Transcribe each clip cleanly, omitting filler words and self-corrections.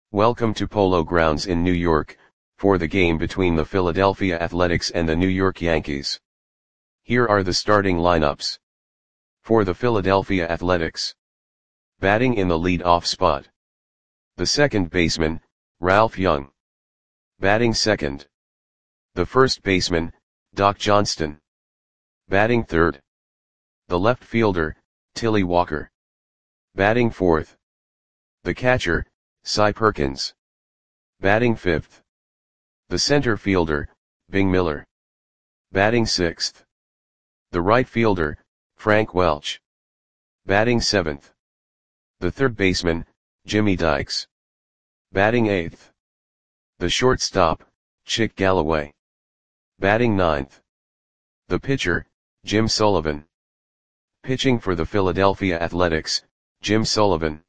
Welcome to Polo Grounds in New York, for the game between the Philadelphia Athletics and the New York Yankees. Here are the starting lineups. For the Philadelphia Athletics. Batting in the lead-off spot. The second baseman, Ralph Young. Batting second. The first baseman, Doc Johnston. Batting third. The left fielder, Tilly Walker. Batting fourth. The catcher, Cy Perkins. Batting fifth. The center fielder, Bing Miller. Batting sixth. The right fielder, Frank Welch. Batting seventh. The third baseman, Jimmy Dykes. Batting eighth. The shortstop, Chick Galloway. Batting ninth. The pitcher, Jim Sullivan. Pitching for the Philadelphia Athletics, Jim Sullivan.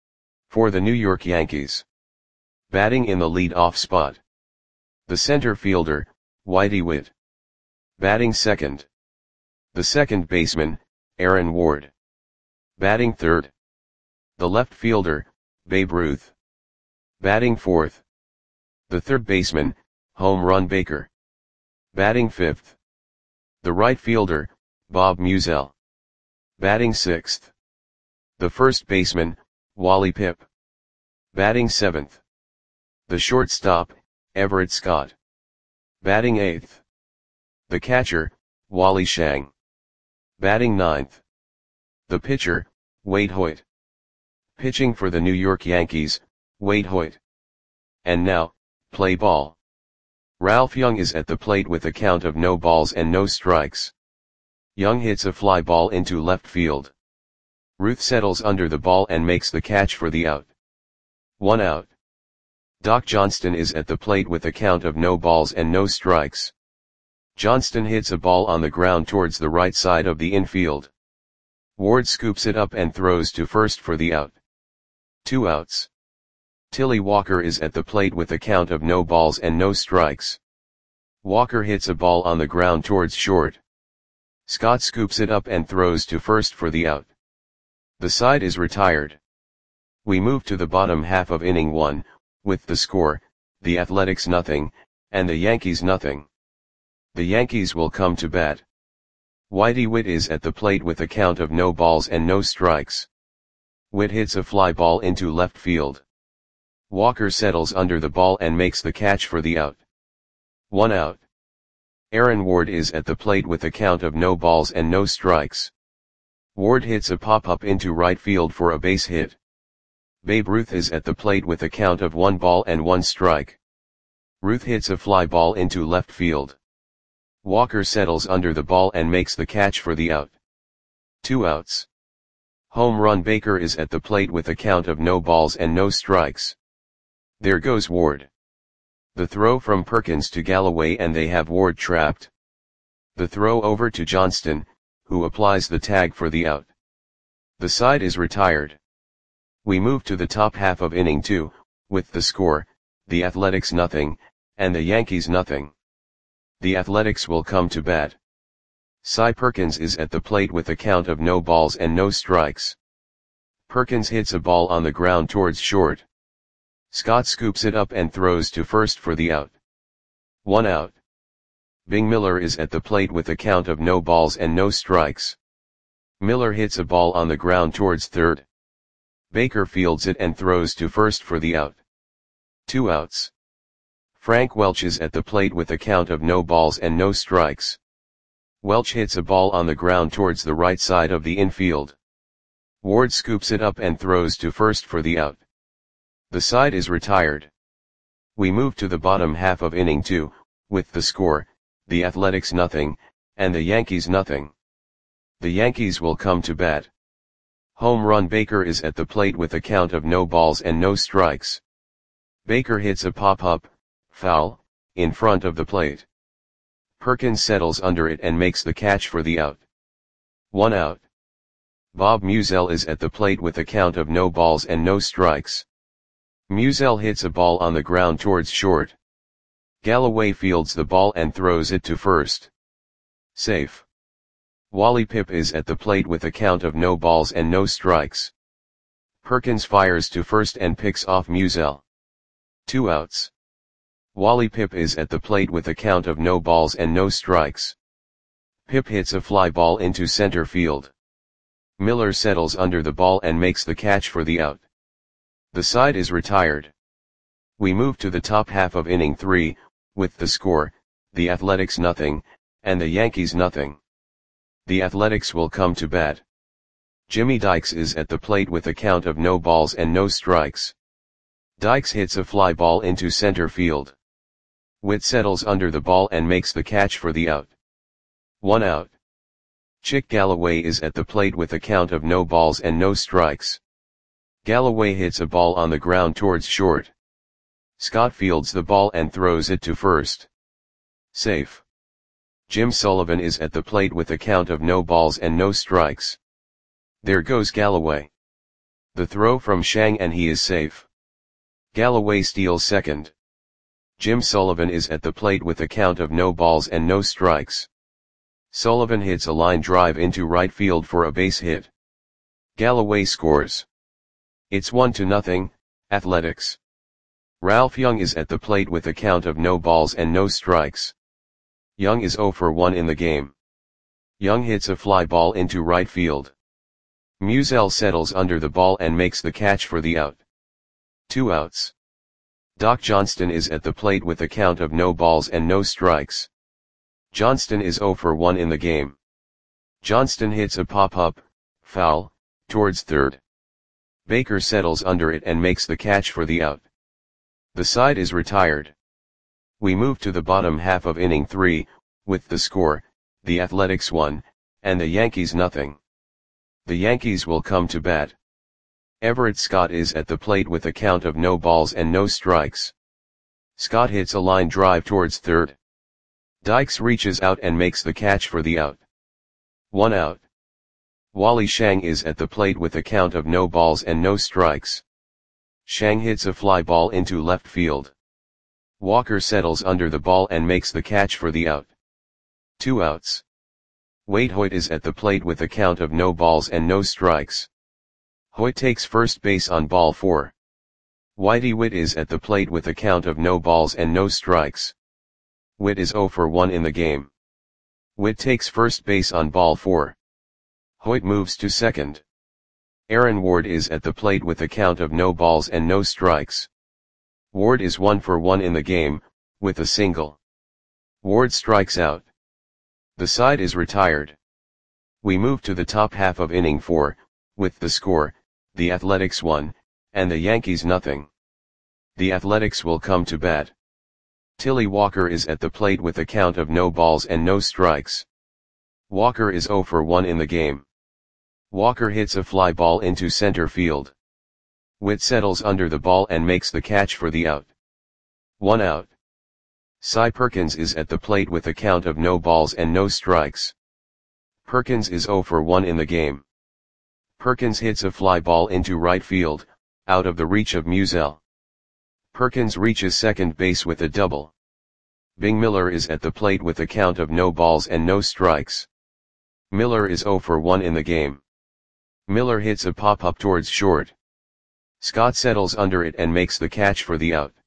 For the New York Yankees. Batting in the lead-off spot. The center fielder, Whitey Witt. Batting second. The second baseman, Aaron Ward. Batting third. The left fielder, Babe Ruth. Batting fourth. The third baseman, Home Run Baker. Batting fifth. The right fielder, Bob Musial. Batting sixth. The first baseman, Wally Pipp. Batting seventh. The shortstop, Everett Scott. Batting eighth. The catcher, Wally Shang. Batting ninth. The pitcher, Wade Hoyt. Pitching for the New York Yankees, Wade Hoyt. And now, play ball. Ralph Young is at the plate with a count of no balls and no strikes. Young hits a fly ball into left field. Ruth settles under the ball and makes the catch for the out. 1 out. Doc Johnston is at the plate with a count of no balls and no strikes. Johnston hits a ball on the ground towards the right side of the infield. Ward scoops it up and throws to first for the out. 2 outs. Tilly Walker is at the plate with a count of no balls and no strikes. Walker hits a ball on the ground towards short. Scott scoops it up and throws to first for the out. The side is retired. We move to the bottom half of inning 1, with the score, the Athletics nothing, and the Yankees nothing. The Yankees will come to bat. Whitey Witt is at the plate with a count of no balls and no strikes. Witt hits a fly ball into left field. Walker settles under the ball and makes the catch for the out. 1 out. Aaron Ward is at the plate with a count of no balls and no strikes. Ward hits a pop-up into right field for a base hit. Babe Ruth is at the plate with a count of 1 ball and 1 strike. Ruth hits a fly ball into left field. Walker settles under the ball and makes the catch for the out. 2 outs. Home Run Baker is at the plate with a count of no balls and no strikes. There goes Ward. The throw from Perkins to Galloway and they have Ward trapped. The throw over to Johnston, who applies the tag for the out. The side is retired. We move to the top half of inning 2, with the score, the Athletics nothing, and the Yankees nothing. The Athletics will come to bat. Cy Perkins is at the plate with a count of no balls and no strikes. Perkins hits a ball on the ground towards short. Scott scoops it up and throws to first for the out. 1 out. Bing Miller is at the plate with a count of no balls and no strikes. Miller hits a ball on the ground towards third. Baker fields it and throws to first for the out. 2 outs. Frank Welch is at the plate with a count of no balls and no strikes. Welch hits a ball on the ground towards the right side of the infield. Ward scoops it up and throws to first for the out. The side is retired. We move to the bottom half of inning 2, with the score, the Athletics nothing, and the Yankees nothing. The Yankees will come to bat. Home Run Baker is at the plate with a count of no balls and no strikes. Baker hits a pop-up, foul, in front of the plate. Perkins settles under it and makes the catch for the out. 1 out. Bob Musial is at the plate with a count of no balls and no strikes. Musial hits a ball on the ground towards short. Galloway fields the ball and throws it to first. Safe. Wally Pipp is at the plate with a count of no balls and no strikes. Perkins fires to first and picks off Musial. 2 outs. Wally Pip is at the plate with a count of no balls and no strikes. Pip hits a fly ball into center field. Miller settles under the ball and makes the catch for the out. The side is retired. We move to the top half of inning 3, with the score, the Athletics nothing, and the Yankees nothing. The Athletics will come to bat. Jimmy Dykes is at the plate with a count of no balls and no strikes. Dykes hits a fly ball into center field. Witt settles under the ball and makes the catch for the out. 1 out. Chick Galloway is at the plate with a count of no balls and no strikes. Galloway hits a ball on the ground towards short. Scott fields the ball and throws it to first. Safe. Jim Sullivan is at the plate with a count of no balls and no strikes. There goes Galloway. The throw from Shang and he is safe. Galloway steals second. Jim Sullivan is at the plate with a count of no balls and no strikes. Sullivan hits a line drive into right field for a base hit. Galloway scores. It's 1-0, Athletics. Ralph Young is at the plate with a count of no balls and no strikes. Young is 0 for 1 in the game. Young hits a fly ball into right field. Musial settles under the ball and makes the catch for the out. 2 outs. Doc Johnston is at the plate with a count of no balls and no strikes. Johnston is 0 for 1 in the game. Johnston hits a pop-up, foul, towards third. Baker settles under it and makes the catch for the out. The side is retired. We move to the bottom half of inning 3, with the score, the Athletics 1, and the Yankees nothing. The Yankees will come to bat. Everett Scott is at the plate with a count of no balls and no strikes. Scott hits a line drive towards third. Dykes reaches out and makes the catch for the out. 1 out. Wally Shang is at the plate with a count of no balls and no strikes. Shang hits a fly ball into left field. Walker settles under the ball and makes the catch for the out. 2 outs. Wade Hoyt is at the plate with a count of no balls and no strikes. Hoyt takes first base on ball 4. Whitey Witt is at the plate with a count of no balls and no strikes. Witt is 0 for 1 in the game. Witt takes first base on ball 4. Hoyt moves to second. Aaron Ward is at the plate with a count of no balls and no strikes. Ward is 1 for 1 in the game, with a single. Ward strikes out. The side is retired. We move to the top half of inning 4, with the score, the Athletics 1, and the Yankees nothing. The Athletics will come to bat. Tilly Walker is at the plate with a count of no balls and no strikes. Walker is 0 for 1 in the game. Walker hits a fly ball into center field. Witt settles under the ball and makes the catch for the out. 1 out. Cy Perkins is at the plate with a count of no balls and no strikes. Perkins is 0 for 1 in the game. Perkins hits a fly ball into right field, out of the reach of Musial. Perkins reaches second base with a double. Bing Miller is at the plate with a count of no balls and no strikes. Miller is 0 for 1 in the game. Miller hits a pop-up towards short. Scott settles under it and makes the catch for the out.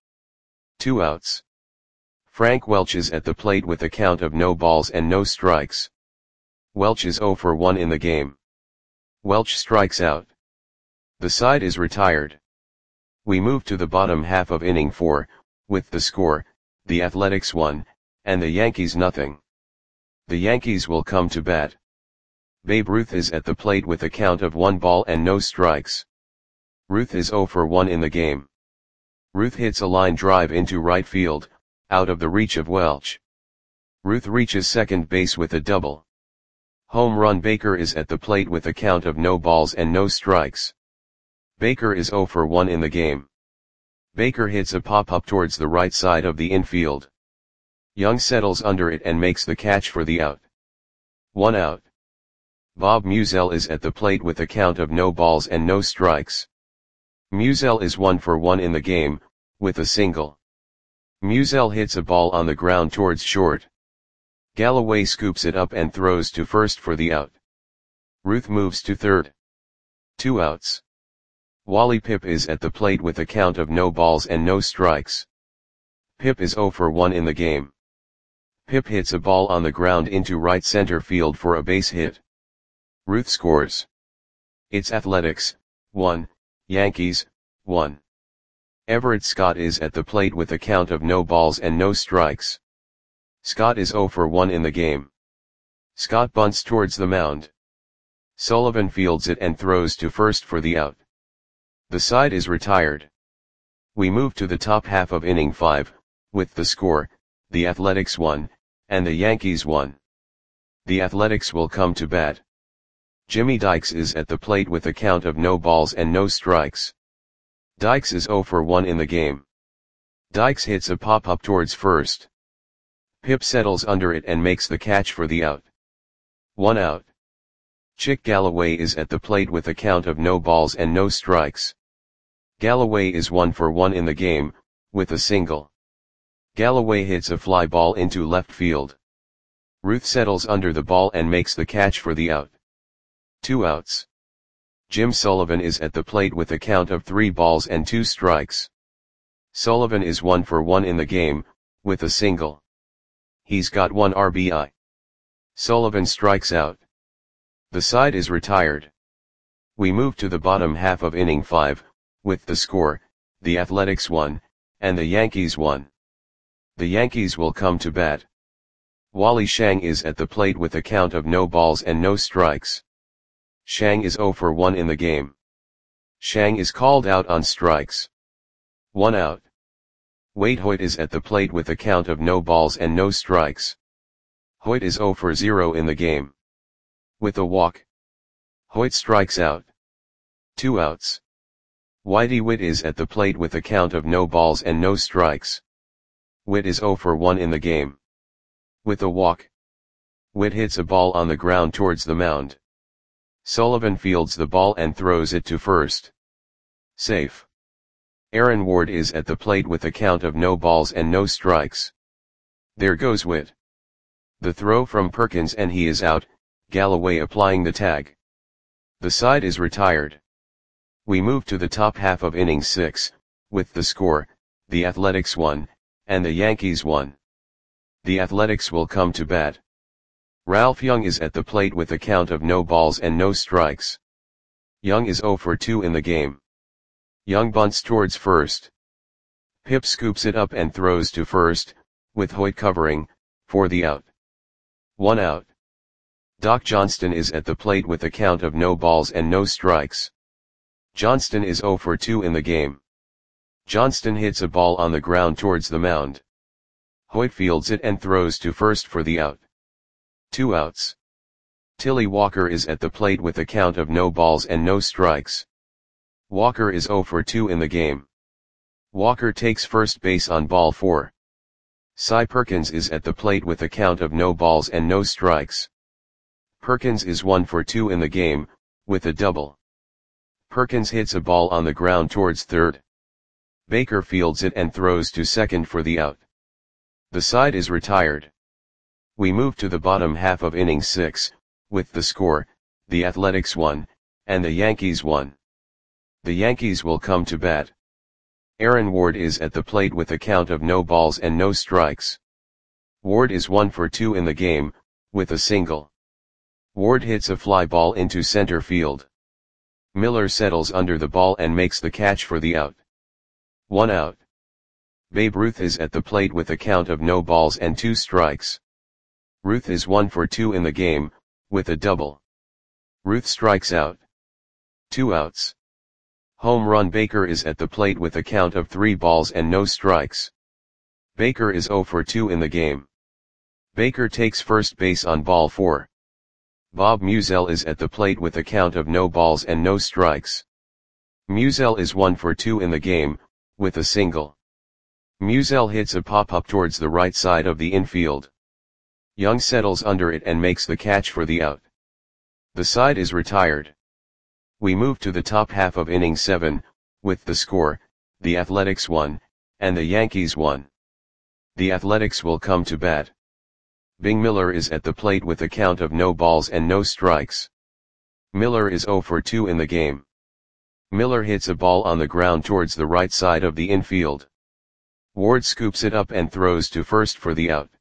2 outs. Frank Welch is at the plate with a count of no balls and no strikes. Welch is 0 for 1 in the game. Welch strikes out. The side is retired. We move to the bottom half of inning 4, with the score, the Athletics 1, and the Yankees nothing. The Yankees will come to bat. Babe Ruth is at the plate with a count of 1 ball and no strikes. Ruth is 0 for 1 in the game. Ruth hits a line drive into right field, out of the reach of Welch. Ruth reaches second base with a double. Home run. Baker is at the plate with a count of no balls and no strikes. Baker is 0 for 1 in the game. Baker hits a pop-up towards the right side of the infield. Young settles under it and makes the catch for the out. 1 out. Bob Musial is at the plate with a count of no balls and no strikes. Musial is 1 for 1 in the game, with a single. Musial hits a ball on the ground towards short. Galloway scoops it up and throws to first for the out. Ruth moves to third. 2 outs. Wally Pip is at the plate with a count of no balls and no strikes. Pip is 0 for 1 in the game. Pip hits a ball on the ground into right center field for a base hit. Ruth scores. It's Athletics, 1, Yankees, 1. Everett Scott is at the plate with a count of no balls and no strikes. Scott is 0 for 1 in the game. Scott bunts towards the mound. Sullivan fields it and throws to first for the out. The side is retired. We move to the top half of inning 5, with the score, the Athletics 1, and the Yankees 1. The Athletics will come to bat. Jimmy Dykes is at the plate with a count of no balls and no strikes. Dykes is 0 for 1 in the game. Dykes hits a pop-up towards first. Pip settles under it and makes the catch for the out. 1 out. Chick Galloway is at the plate with a count of no balls and no strikes. Galloway is 1 for 1 in the game, with a single. Galloway hits a fly ball into left field. Ruth settles under the ball and makes the catch for the out. 2 outs. Jim Sullivan is at the plate with a count of 3 balls and 2 strikes. Sullivan is 1 for 1 in the game, with a single. He's got 1 RBI. Sullivan strikes out. The side is retired. We move to the bottom half of inning 5, with the score, the Athletics 1, and the Yankees 1. The Yankees will come to bat. Wally Shang is at the plate with a count of no balls and no strikes. Shang is 0 for 1 in the game. Shang is called out on strikes. 1 out. Wade Hoyt is at the plate with a count of no balls and no strikes. Hoyt is 0 for 0 in the game. With a walk, Hoyt strikes out. 2 outs. Whitey Witt is at the plate with a count of no balls and no strikes. Witt is 0 for 1 in the game. With a walk, Witt hits a ball on the ground towards the mound. Sullivan fields the ball and throws it to first. Safe. Aaron Ward is at the plate with a count of no balls and no strikes. There goes Witt. The throw from Perkins and he is out, Galloway applying the tag. The side is retired. We move to the top half of inning 6, with the score, the Athletics 1, and the Yankees 1. The Athletics will come to bat. Ralph Young is at the plate with a count of no balls and no strikes. Young is 0 for 2 in the game. Young bunts towards first. Pip scoops it up and throws to first, with Hoyt covering, for the out. 1 out. Doc Johnston is at the plate with a count of no balls and no strikes. Johnston is 0 for 2 in the game. Johnston hits a ball on the ground towards the mound. Hoyt fields it and throws to first for the out. 2 outs. Tilly Walker is at the plate with a count of no balls and no strikes. Walker is 0 for 2 in the game. Walker takes first base on ball 4. Cy Perkins is at the plate with a count of no balls and no strikes. Perkins is 1 for 2 in the game, with a double. Perkins hits a ball on the ground towards third. Baker fields it and throws to second for the out. The side is retired. We move to the bottom half of inning 6, with the score, the Athletics 1, and the Yankees 1. The Yankees will come to bat. Aaron Ward is at the plate with a count of no balls and no strikes. Ward is 1 for 2 in the game, with a single. Ward hits a fly ball into center field. Miller settles under the ball and makes the catch for the out. 1 out. Babe Ruth is at the plate with a count of no balls and 2 strikes. Ruth is 1 for 2 in the game, with a double. Ruth strikes out. 2 outs. Home run Baker is at the plate with a count of 3 balls and no strikes. Baker is 0 for 2 in the game. Baker takes first base on ball 4. Bob Musial is at the plate with a count of no balls and no strikes. Musial is 1 for 2 in the game, with a single. Musial hits a pop-up towards the right side of the infield. Young settles under it and makes the catch for the out. The side is retired. We move to the top half of inning 7, with the score, the Athletics 1, and the Yankees 1. The Athletics will come to bat. Bing Miller is at the plate with a count of no balls and no strikes. Miller is 0 for 2 in the game. Miller hits a ball on the ground towards the right side of the infield. Ward scoops it up and throws to first for the out.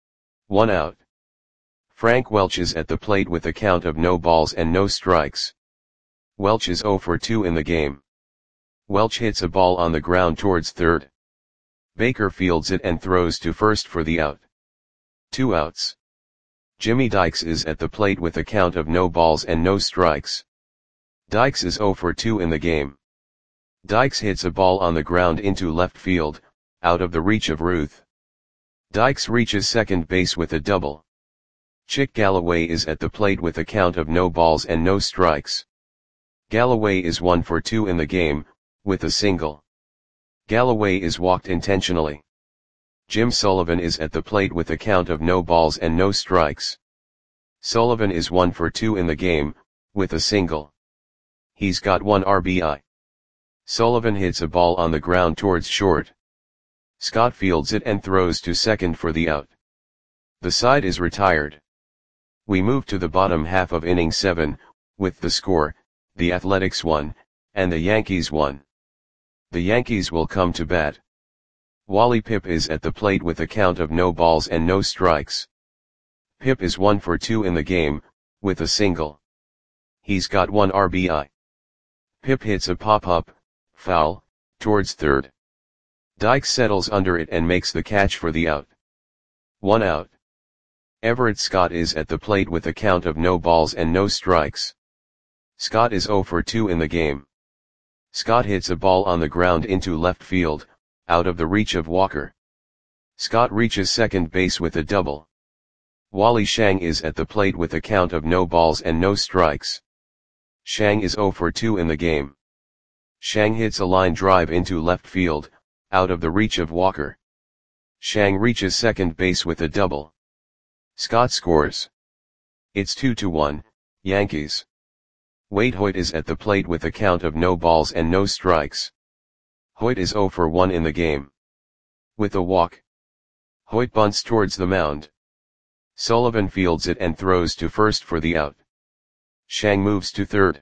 1 out. Frank Welch is at the plate with a count of no balls and no strikes. Welch is 0 for 2 in the game. Welch hits a ball on the ground towards third. Baker fields it and throws to first for the out. 2 outs. Jimmy Dykes is at the plate with a count of no balls and no strikes. Dykes is 0 for 2 in the game. Dykes hits a ball on the ground into left field, out of the reach of Ruth. Dykes reaches second base with a double. Chick Galloway is at the plate with a count of no balls and no strikes. Galloway is 1 for 2 in the game, with a single. Galloway is walked intentionally. Jim Sullivan is at the plate with a count of no balls and no strikes. Sullivan is 1 for 2 in the game, with a single. He's got 1 RBI. Sullivan hits a ball on the ground towards short. Scott fields it and throws to second for the out. The side is retired. We move to the bottom half of inning 7, with the score, the Athletics 1, and the Yankees 1. The Yankees will come to bat. Wally Pipp is at the plate with a count of no balls and no strikes. Pipp is 1 for 2 in the game, with a single. He's got 1 RBI. Pipp hits a pop-up, foul, towards third. Dykes settles under it and makes the catch for the out. 1 out. Everett Scott is at the plate with a count of no balls and no strikes. Scott is 0 for 2 in the game. Scott hits a ball on the ground into left field, out of the reach of Walker. Scott reaches second base with a double. Wally Shang is at the plate with a count of no balls and no strikes. Shang is 0 for 2 in the game. Shang hits a line drive into left field, out of the reach of Walker. Shang reaches second base with a double. Scott scores. It's 2-1, Yankees. Wade Hoyt is at the plate with a count of no balls and no strikes. Hoyt is 0 for 1 in the game. With a walk. Hoyt bunts towards the mound. Sullivan fields it and throws to first for the out. Shang moves to third.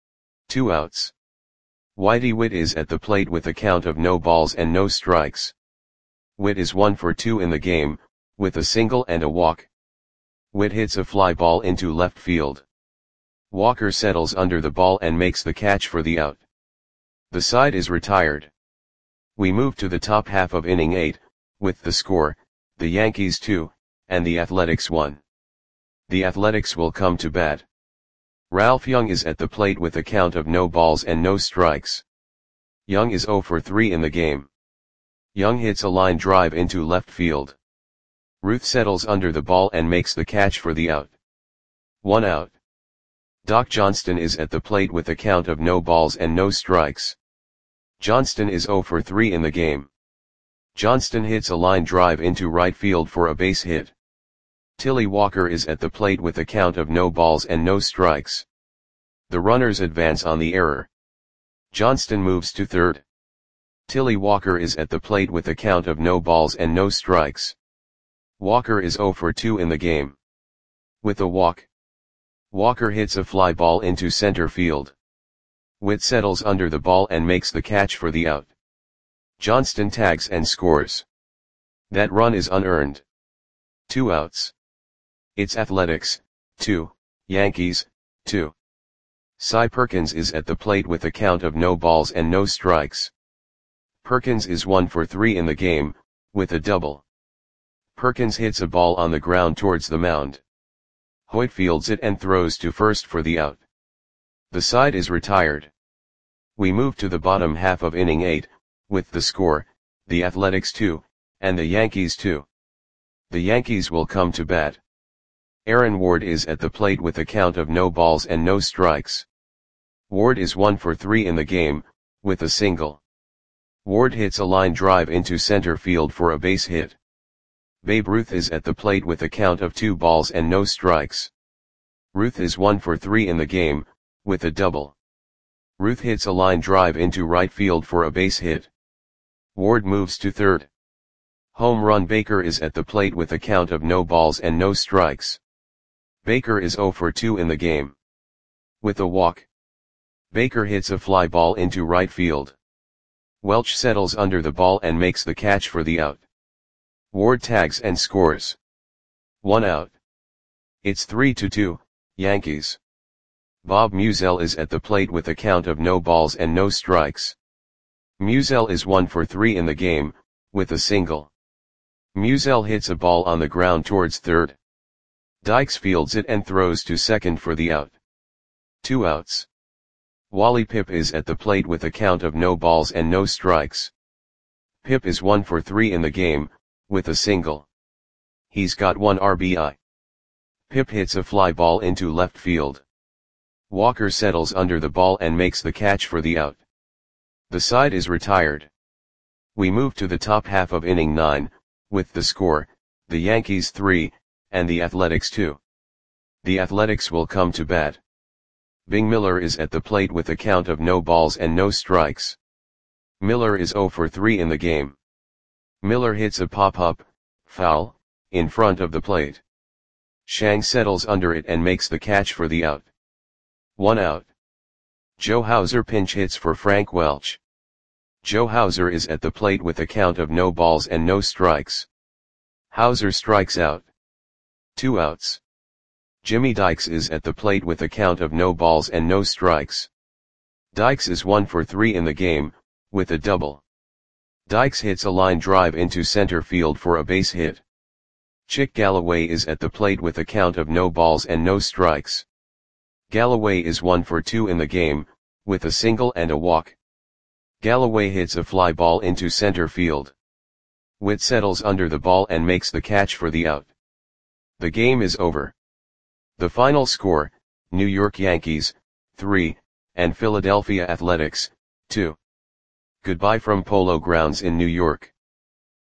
2 outs. Whitey Witt is at the plate with a count of no balls and no strikes. Witt is 1 for 2 in the game, with a single and a walk. Witt hits a fly ball into left field. Walker settles under the ball and makes the catch for the out. The side is retired. We move to the top half of inning 8, with the score, the Yankees 2, and the Athletics 1. The Athletics will come to bat. Ralph Young is at the plate with a count of no balls and no strikes. Young is 0 for 3 in the game. Young hits a line drive into left field. Ruth settles under the ball and makes the catch for the out. 1 out. Doc Johnston is at the plate with a count of no balls and no strikes. Johnston is 0 for 3 in the game. Johnston hits a line drive into right field for a base hit. Tilly Walker is at the plate with a count of no balls and no strikes. The runners advance on the error. Johnston moves to third. Tilly Walker is at the plate with a count of no balls and no strikes. Walker is 0 for 2 in the game. With a walk. Walker hits a fly ball into center field. Witt settles under the ball and makes the catch for the out. Johnston tags and scores. That run is unearned. 2 outs. It's Athletics, 2, Yankees, 2. Cy Perkins is at the plate with a count of no balls and no strikes. Perkins is 1 for 3 in the game, with a double. Perkins hits a ball on the ground towards the mound. Hoyt fields it and throws to first for the out. The side is retired. We move to the bottom half of inning 8, with the score, the Athletics 2, and the Yankees 2. The Yankees will come to bat. Aaron Ward is at the plate with a count of no balls and no strikes. Ward is 1 for 3 in the game, with a single. Ward hits a line drive into center field for a base hit. Babe Ruth is at the plate with a count of 2 balls and no strikes. Ruth is 1 for 3 in the game, with a double. Ruth hits a line drive into right field for a base hit. Ward moves to third. Home run Baker is at the plate with a count of no balls and no strikes. Baker is 0 for 2 in the game. With a walk. Baker hits a fly ball into right field. Welch settles under the ball and makes the catch for the out. Ward tags and scores. 1 out. It's 3-2, Yankees. Bob Musial is at the plate with a count of no balls and no strikes. Musial is 1 for 3 in the game, with a single. Musial hits a ball on the ground towards third. Dykes fields it and throws to second for the out. 2 outs. Wally Pipp is at the plate with a count of no balls and no strikes. Pipp is 1 for 3 in the game, with a single. He's got 1 RBI. Pipp hits a fly ball into left field. Walker settles under the ball and makes the catch for the out. The side is retired. We move to the top half of inning 9, with the score, the Yankees 3, and the Athletics 2. The Athletics will come to bat. Bing Miller is at the plate with a count of no balls and no strikes. Miller is 0 for 3 in the game. Miller hits a pop-up, foul, in front of the plate. Shang settles under it and makes the catch for the out. 1 out. Joe Hauser pinch hits for Frank Welch. Joe Hauser is at the plate with a count of no balls and no strikes. Hauser strikes out. 2 outs. Jimmy Dykes is at the plate with a count of no balls and no strikes. Dykes is 1 for 3 in the game, with a double. Dykes hits a line drive into center field for a base hit. Chick Galloway is at the plate with a count of no balls and no strikes. Galloway is 1 for 2 in the game, with a single and a walk. Galloway hits a fly ball into center field. Witt settles under the ball and makes the catch for the out. The game is over. The final score, New York Yankees, 3, and Philadelphia Athletics, 2. Goodbye from Polo Grounds in New York.